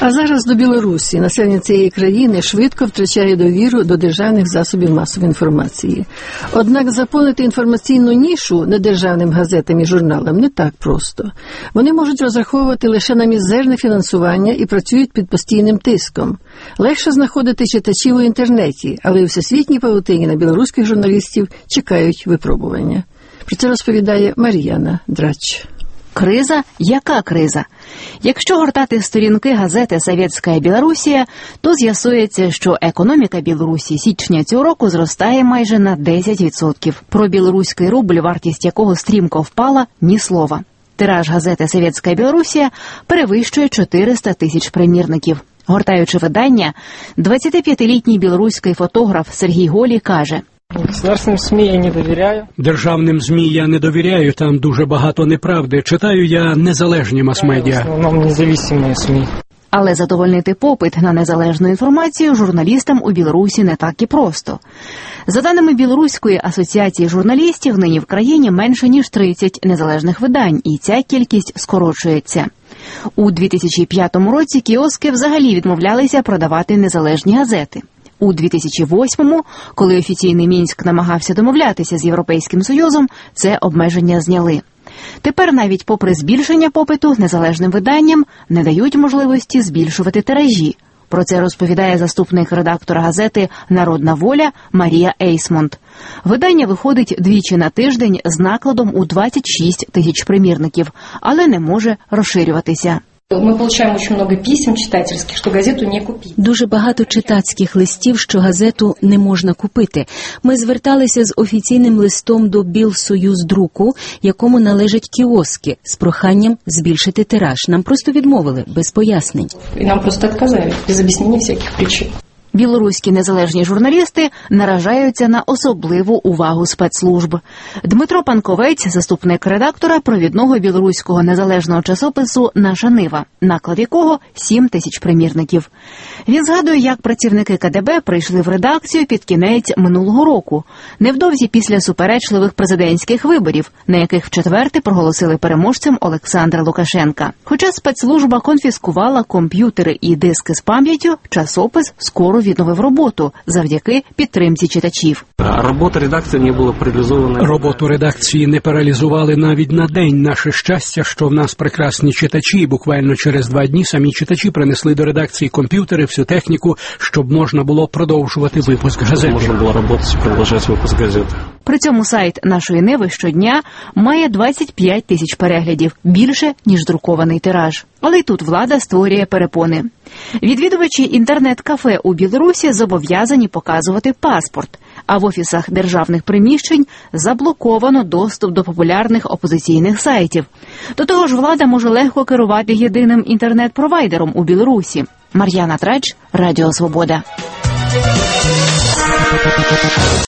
А зараз до Білорусі. Населення цієї країни швидко втрачає довіру до державних засобів масової інформації. Однак заповнити інформаційну нішу недержавним газетам і журналам не так просто. Вони можуть розраховувати лише на мізерне фінансування і працюють під постійним тиском. Легше знаходити читачів у інтернеті, але у всесвітній павутині на білоруських журналістів чекають випробування. Про це розповідає Мар'яна Драч. Криза? Яка криза? Якщо гортати сторінки газети «Совєтська Білорусія», то з'ясується, що економіка Білорусі січня цього року зростає майже на 10%. Про білоруський рубль, вартість якого стрімко впала, ні слова. Тираж газети «Совєтська Білорусія» перевищує 400 тисяч примірників. Гортаючи видання, 25-літній білоруський фотограф Сергій Голій каже: Государственным СМІ я не довіряю. Державним ЗМІ я не довіряю, там дуже багато неправди. Читаю я незалежні мас-медіа. В основному незалежні СМІ. Але задовольнити попит на незалежну інформацію журналістам у Білорусі не так і просто. За даними Білоруської асоціації журналістів, нині в країні менше ніж 30 незалежних видань, і ця кількість скорочується. У 2005 році кіоски взагалі відмовлялися продавати незалежні газети. У 2008-му, коли офіційний Мінськ намагався домовлятися з Європейським Союзом, це обмеження зняли. Тепер навіть попри збільшення попиту незалежним виданням не дають можливості збільшувати тиражі. Про це розповідає заступник редактора газети «Народна воля» Марія Ейсмонт. Видання виходить двічі на тиждень з накладом у 26 тисяч примірників, але не може розширюватися. Ми отримуємо дуже багато писем читательських, що газету не купити. Дуже багато читацьких листів, що газету не можна купити. Ми зверталися з офіційним листом до Білсоюздруку, якому належать кіоски, з проханням збільшити тираж. Нам просто відмовили, без пояснень. І нам просто відказали, без об'яснення всяких причин. Білоруські незалежні журналісти наражаються на особливу увагу спецслужб. Дмитро Панковець, заступник редактора провідного білоруського незалежного часопису «Наша Нива», наклад якого 7 тисяч примірників. Він згадує, як працівники КДБ прийшли в редакцію під кінець минулого року, невдовзі після суперечливих президентських виборів, на яких вчетверте проголосили переможцем Олександра Лукашенка. Хоча спецслужба конфіскувала комп'ютери і диски з пам'яттю, часопис скоро відновив роботу завдяки підтримці читачів. Робота редакції не була паралізована. Роботу редакції не паралізували навіть на день. Наше щастя, що в нас прекрасні читачі, і буквально через 2 дні самі читачі принесли до редакції комп'ютери, всю техніку, щоб можна було продовжувати випуск газети. Можна було працювати і продовжувати випуск газети. При цьому сайт «Нашої Ниви» щодня має 25 тисяч переглядів, більше, ніж друкований тираж. Але й тут влада створює перепони. Відвідувачі інтернет-кафе у Білорусі зобов'язані показувати паспорт, а в офісах державних приміщень заблоковано доступ до популярних опозиційних сайтів. До того ж, влада може легко керувати єдиним інтернет-провайдером у Білорусі. Мар'яна Драч, Радіо Свобода.